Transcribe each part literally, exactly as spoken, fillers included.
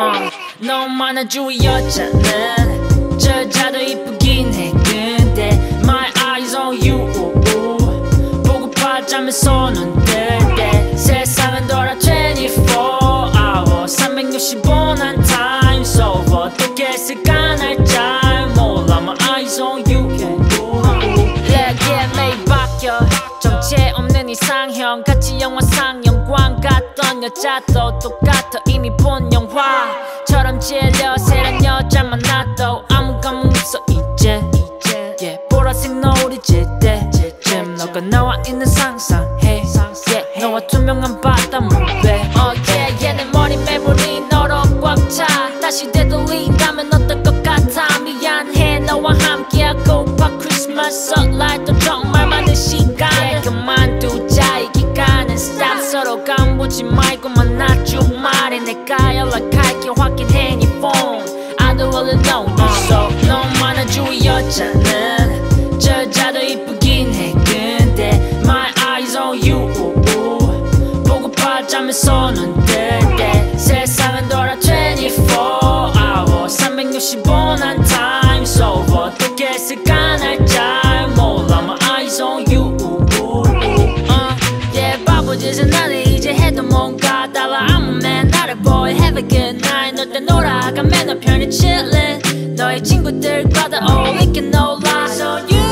uh, 너만한 주위 여자는 저 여자도 이쁘긴 해. 근데 my eyes on you 보고파 잠에서 눈 뜰 때 세상은 돌아 twenty-four hour 삼백육십오 난 time so 어떻게 했을까 날 잘 몰라. My eyes on you yeah yeah 매일 바뀌어 정체 없는 이상형 같이 영화 상영관 갔던 여자도 똑같아. 이미 본 영화처럼 질려 새로운 여자 만나도 아무 감흥 없어 이제 yeah, 보라색 노을이 질 때쯤 너가 나와 있는 상상해 yeah, 너와 투명한 바다 물배 oh yeah yeah 내 머리 매물이 너로 꽉 차 다시 되돌린다면 어떨 것 같아. 미안해 너와 함께하고 봐 크리스마스 설날도 정말 많은 시간 yeah, 그만두자 이 기간은 stop 서로 간보지 말고 만나 주말에 내가 연락할게 확인해 네 폰 I don't really know you so 너만한 주위 여자는 저 여자도 이쁘긴 해. 근데 my eyes on you 보고파 잠에서 눈 뜰 때 세상은 돌아 twenty-four hour 삼백육십오 난 time so 어떻게 했을까 날 잘 몰라. My eyes on you uh, yeah 바보짓은 나는 이제 해도 뭔가 달라. I'm a man not a boy have a good night 널 때 놀아가 맨날 편히 chillin 너의 친구들과도 어울리게 놀라. So you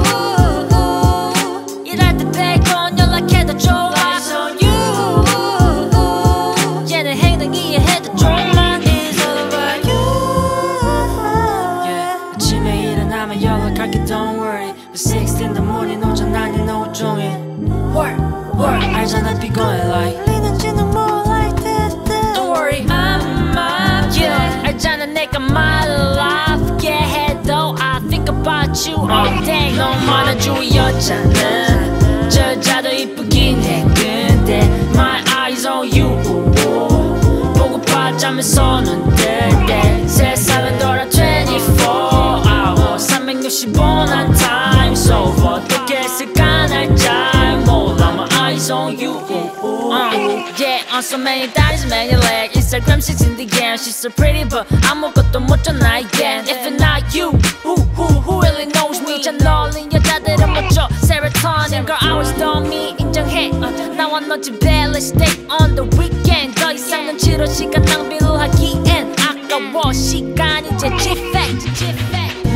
일할 때 빼곤 연락해도 좋아. So you 얘는 행동 이해해도 좀만 It's all about you yeah 아침에 일어나면 연락할게 don't worry But six in the morning 오전 아닌 오후 종일 Work work 알잖아 피곤해 like 리는지는 뭐 like this this Don't worry I'm up yeah 알잖아 내가 my life yeah 해도 I think about you all day. 너만한 주위 여자는 저 여자도 이쁘긴 해. 근데 my eyes on you 보고파 잠에서 눈 뜰 때 세상은 돌아 twenty-four hour 삼백육십오 난 time so 어떻게 했을까 날 잘 몰라. My eyes on you uh, yeah on so many thighs many legs Instagram she's in the game she's so pretty but 아무것도 못잖아 again If it's not you who who who really knows me 잘 놀린 여자들은 멋져 serotonin girl I was done me 인정해 uh, 나와 너 집에 let's stay on the weekend 더 이상 눈치로 시간 낭비를 하기엔 아까워 시간이 이제 G-Fact